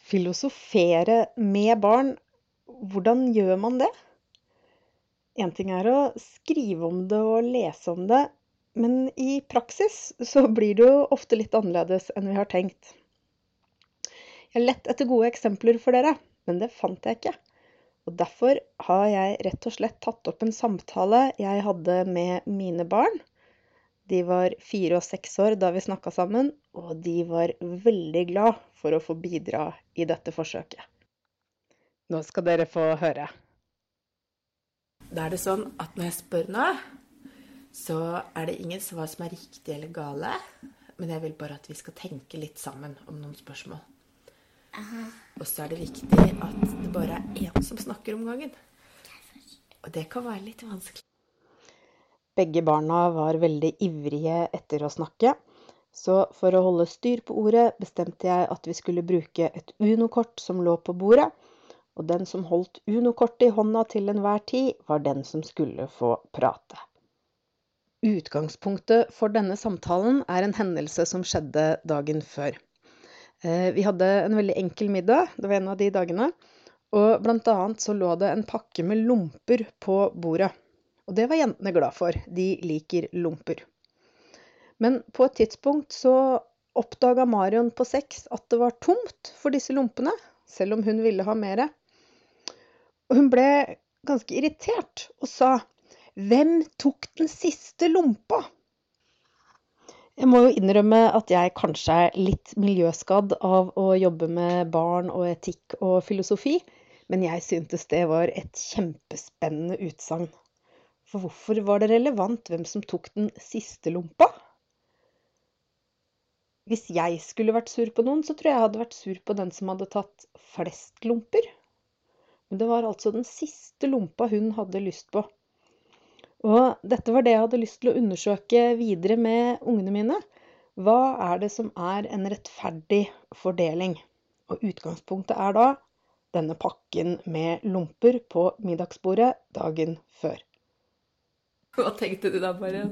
Filosofere med barn, hvordan gjør man det? En ting å skrive om det og lese om det, men i praksis så blir det jo ofte litt annerledes enn vi har tenkt. Jeg lett etter gode eksempler for dere, men det fant jeg ikke. Og derfor har jeg rett og slett tatt opp en samtale jeg hadde med mine barn. De var 4 og 6 år da vi snakket sammen, og de var veldig glad for å få bidra i dette forsøket. Nå skal dere få høre. Da det sånn at når jeg spør nå, så det ingen svar som riktig eller gale, men jeg vil bare at vi skal tenke litt sammen om noen spørsmål. Og så det viktig at det bare en som snakker om gangen. Og det kan være litt vanskelig. Begge barna var veldig ivrige etter å snakke, så for å holde styr på ordet bestemte jeg at vi skulle bruke et Uno-kort som lå på bordet, og den som holdt Uno-kortet i hånda til enhver tid var den som skulle få prate. Utgangspunktet for denne samtalen en hendelse som skjedde dagen før. Vi hadde en veldig enkel middag, det var en av de dagene, og blant annet så lå det en pakke med lomper på bordet. Og det var jentene glad for, de liker lomper. Men på et tidspunkt så oppdaget Marion på 6 at det var tomt for disse lompene, selv om hun ville ha mere. Og hun ble ganske irritert og sa, «Hvem tok den siste lompa?» Jeg må jo innrømme at jeg kanskje litt miljøskadd av å jobbe med barn og etikk og filosofi, men jeg syntes det var et kjempespennende utsagn. For hvorfor var det relevant hvem som tok den siste lompa? Hvis jeg skulle vært sur på noen, så tror jeg hadde vært sur på den som hadde tatt flest lomper. Men det var altså den siste lompa hun hadde lyst på. Og dette var det jeg hadde lyst til å undersøke videre med ungene mine. Hva det som en rettferdig fordeling? Og utgangspunktet da denne pakken med lomper på middagsbordet dagen før. Hva tenkte du da, Marion?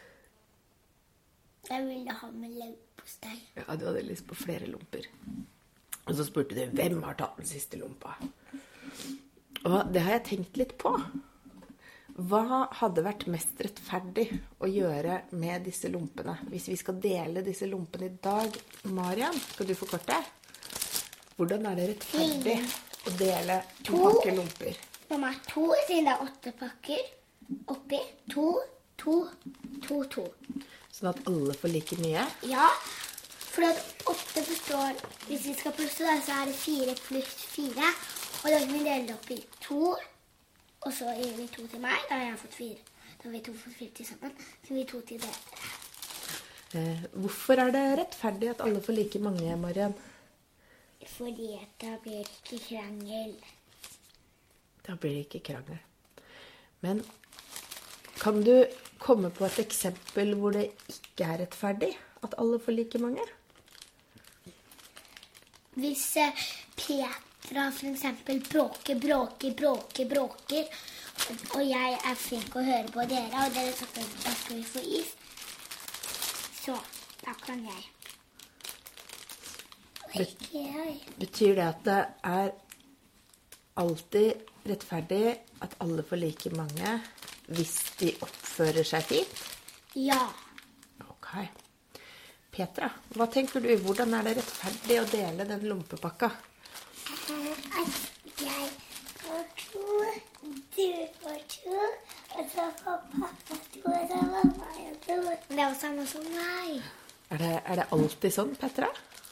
Jeg ville ha med leverpostei. Ja, du hadde lyst på flere lomper. Og så spurte du, hvem har tatt den siste lompa? Og det har jeg tenkt litt på. Hva hadde vært mest rettferdig å gjøre med disse lompene? Hvis vi skal dele disse lompene i dag, Marian, skal du forkorte? Hvordan det rettferdig å dele 2 pakker lomper? Mamma, 2 siden det 8 pakker. Oppi 2, 2, 2, 2. Sånn at alle får like mye? Ja, for at 8 består, hvis vi skal plusse så det 4 pluss 4. Og da kan vi dele det opp i 2. Og så gir vi 2 til meg, da har jeg fått 4. Da har vi 2 fått 4 til sammen, så gir vi 2 til dere. Hvorfor det rettferdig at alle får like mange, Marian? Fordi da blir det ikke krangel. Da blir det ikke krangel. Men kan du komme på et eksempel hvor det ikke rettferdig at alle får like mange? Hvis Petra for eksempel bråker, og jeg flink å høre på dere, og dere sagt at da skal vi få is, så da kan jeg. Og ikke jeg. Betyr det at det alltid rettferdig at alle får like mange hvis de oppfører seg fint? Ja. Ok. Petra, hva tenker du? Hvordan det rettferdig å dele den lompepakka? At jeg får 2, du får 2, og så får pappa 2, og så får meg 2. Det var samme som meg. Det alltid sånn, Petra?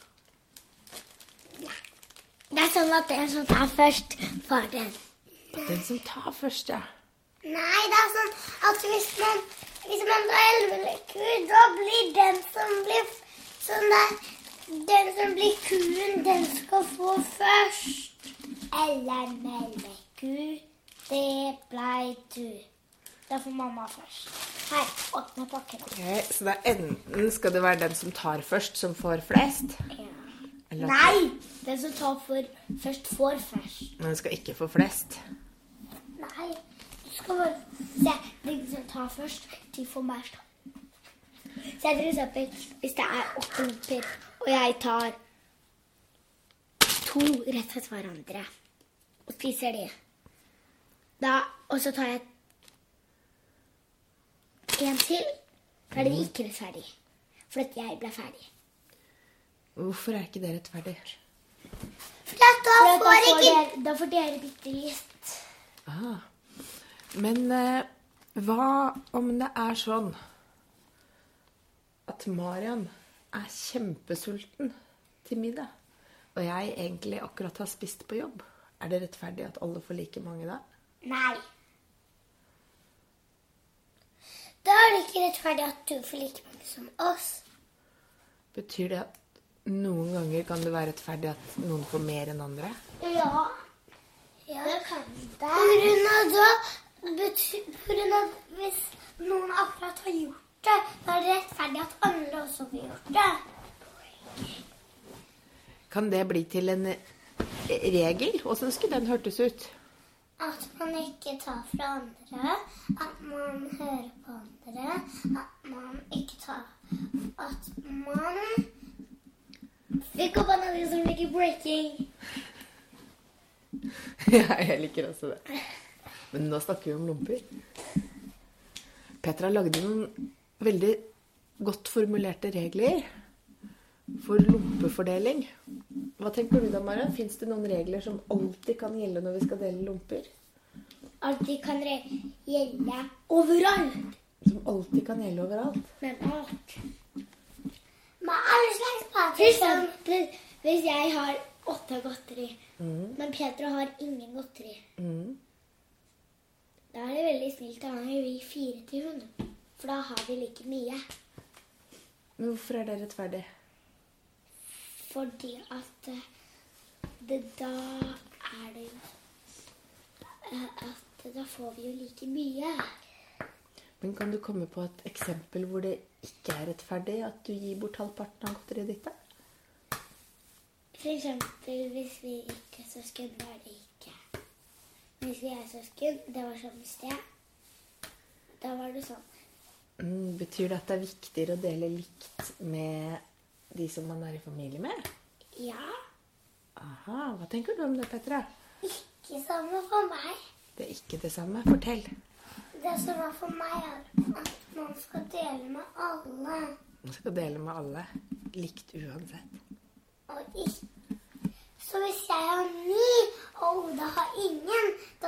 Nei. Det sånn at den som tar først, får den. Den som tar først, ja. Nei, det sånn at hvis man drar 11 kur, da blir den som blir sånn der, den som blir kuen, den skal få først. Eller melkeku, det blei du. Da får mamma først. Her, åpne pakken. Okay, så det enten skal det være den som tar først, som får flest? Ja. Eller Nei, den som tar først får først. Men den skal ikke få flest? Nei, du skal bare se, den som tar først, de får mest. Se for eksempel, hvis det 8 lomper, og jeg tar to rett etter hverandre og spiser de. Og så tar jeg en til, da er det ikke rettferdig. For at jeg ble ferdig. Hvorfor er ikke det rettferdig? For da får dere bitte litt. Men hva om det er sånn at Marian er kjempesulten til middag, og jeg egentlig akkurat har spist på jobb? Er det rettferdig at alle får like mange da? Nei. Da er det ikke rettferdig at du får like mange som oss. Betyr det at noen ganger kan det være rettferdig at noen får mer enn andre? Ja, det kan det. På grunn av hvis noen akkurat har gjort det, da er det rettferdig at andre også får gjort det. Kan det bli til en regel? Hvordan skulle den hørtes ut? At man ikke tar fra andre, at man hører på andre, at man ikke tar... At man... Fikk opp en av de som liker breaking. Ja, jeg liker også det. Men nå snakker vi om lomper. Petra lagde noen veldig godt formulerte regler for lompefordeling. Hva tenker du da, Marian? Finnes det noen regler som alltid kan gjelde når vi skal dele lomper? Alltid kan gjelde overalt. Som alltid kan gjelde overalt? Med alt. Med alle slags mat. For eksempel, hvis jeg har 8 godteri, men Petra har ingen godteri. Da er det veldig snilt å ha vi 4 til hun. For da har vi like mye. Men hvorfor er det rettferdig? Fordi at da er det jo at da får vi jo like mye. Men kan du komme på et eksempel hvor det ikke er rettferdig at du gir bort halvparten av godteriet ditt da? For eksempel hvis vi ikke er søsken, da er det ikke. Hvis vi er søsken, det var sånn i sted. Da var det sånn. Betyr det at det er viktigere å dele likt med de som man er i familie med? Ja. Aha, hva tenker du om det, Petra? Ikke samme for meg. Det er ikke det samme. Fortell. Det som er for meg er at man skal dele med alle. Man skal dele med alle, likt uansett. Og ikke. Så hvis jeg har 9, og Oda har ingen, da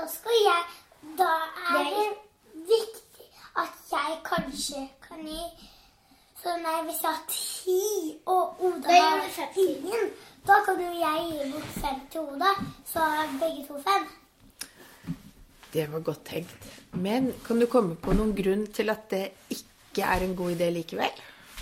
er det viktig at jeg kanskje kan gi. Så nei, hvis jeg har 10, og Oda har ingen, da kan jo jeg gi bort 5 til Oda, så har begge to 5. Det var godt tenkt. Men kan du komme på noen grunn til at det ikke er en god idé likevel?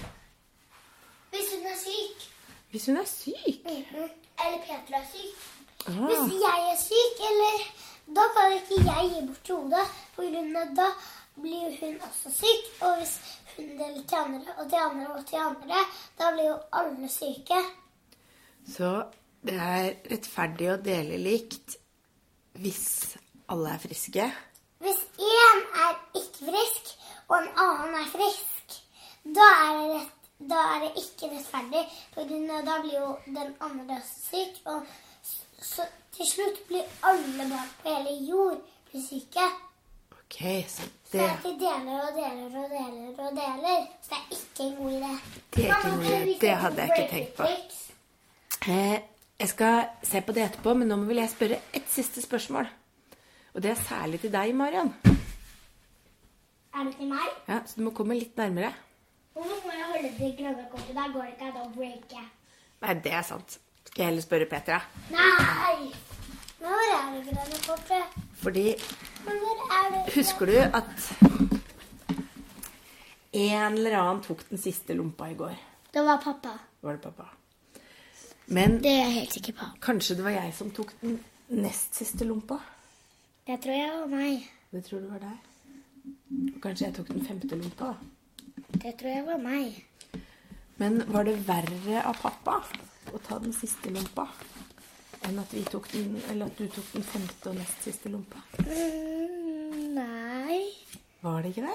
Hvis hun er syk. Hvis hun er syk? Eller Petra er syk. Ah. Hvis jeg er syk, da kan ikke jeg gi bort til Oda, for grunn av da blir hun også syk. Og hvis hun deler til andre, og til andre, og til andre, da blir jo alle syke. Så det er rettferdig å dele likt hvis alle er friske? Hvis en er ikke frisk, og en annen er frisk, da er det ikke rettferdig, for da blir jo den andre syk, og så til slutt blir alle barn på hele jord syke. Ok, så Så at de deler og deler og deler og deler, så det er ikke en god idé. Det er ikke en god idé, det hadde jeg ikke tenkt på. Jeg skal se på det etterpå, men nå vil jeg spørre et siste spørsmål. Og det er særlig til deg, Marian. Er det til meg? Ja, så du må komme litt nærmere. Hvorfor må jeg holde det gløggekortet? Da går det ikke an å breake. Nei, det er sant. Skal jeg heller spørre Petra? Nei! Men hvor er det gløggekortet? Fordi, Men hvor er det? husker du at en eller annen tok den siste lompa i går? Det var pappa. Var det pappa? Men Det er jeg helt sikker på. kanskje det var jeg som tok den nest siste lompa? Det tror jeg var meg. Det tror du var deg. Og kanskje jeg tok den 5. lompa. Det tror jeg var meg. Men var det verre av pappa å ta den siste lompa enn at vi tok den, eller at du tok den 5. og nest siste lompa? Nei. Var det ikke det?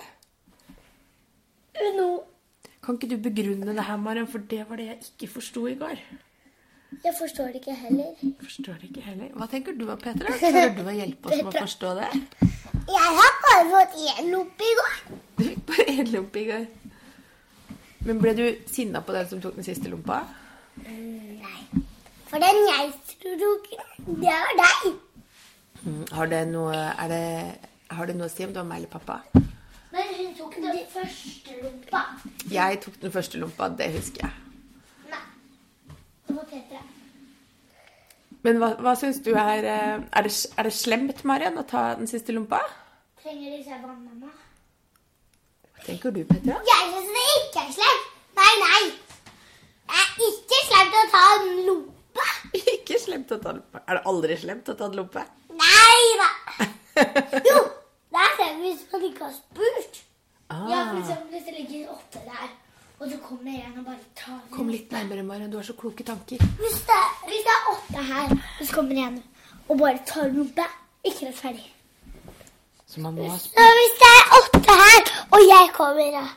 No. Kan ikke du begrunne det her, Marian? For det var det jeg ikke forstod i går. Jeg forstår det ikke heller. Forstår det ikke heller. Hva tenker du, Petra? Klarer du å hjelpe oss med å forstå det? Jeg har bare fått 1 lompe i går. Du fikk bare 1 lompe i går. Men ble du sinnet på den som tok den siste lompa? Nei. For den jeg tok, det var deg. Har det noe å si om det var meg eller pappa? Men hun tok den første lompa. Jeg tok den første lompa, det husker jeg. Nei. Det var Petra. Men hva synes du er det slemt, Marian, å ta den siste lompa? Trenger de seg vann, mamma? Hva tenker du, Petra? Jeg synes det ikke er slemt. Nei. Det er ikke slemt å ta en lompe. Ikke slemt å ta den lompa. Er det aldri slemt å ta den lompa? Nei da. Jo, det er slemt hvis man ikke har spurt. Ja, for eksempel hvis det ligger 8 der, og så kommer en og bare tar den. Kom litt nærmere, Marian. Du har så kloke tanker. Hvis det er 8 her, og så kommer en og bare tar en lompe, ikke rettferdig. Så man må ha Så hvis det er 8 her, og jeg kommer da.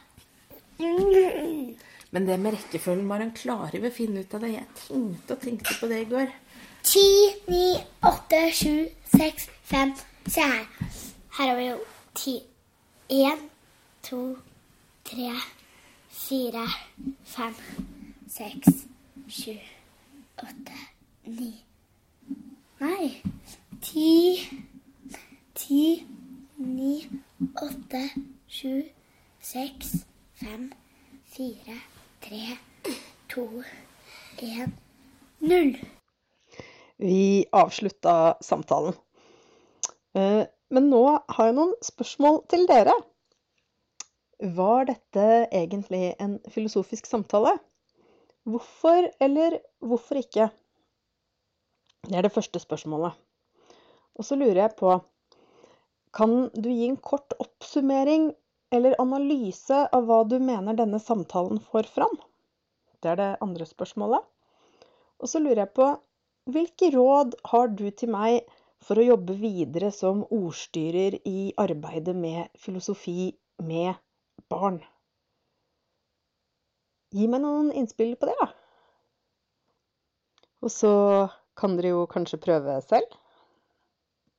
Men det med rekkefølgen, Marian, klarer vi å finne ut av det. Jeg tenkte på det i går. 10, 9, 8, 7, 6, 5. Se her. Her har vi jo 10. 1, 2, 3, 4, 5, 6, 7, 8, 9. Nei. 10, 9, 8, 7, 6, 5, 4, 3, 2, 1, 0. Vi avslutta samtalen. Men nå har jeg noen spørsmål til dere. Var dette egentlig en filosofisk samtale? Hvorfor eller hvorfor ikke? Det er det første spørsmålet. Og så lurer jeg på, kan du gi en kort oppsummering eller analyse av hva du mener denne samtalen får fram? Det er det andre spørsmålet. Og så lurer jeg på, hvilke råd har du til meg for å jobbe videre som ordstyrer i arbeidet med filosofi med barn? Gi meg noen innspill på det, da. Og så kan dere jo kanskje prøve selv.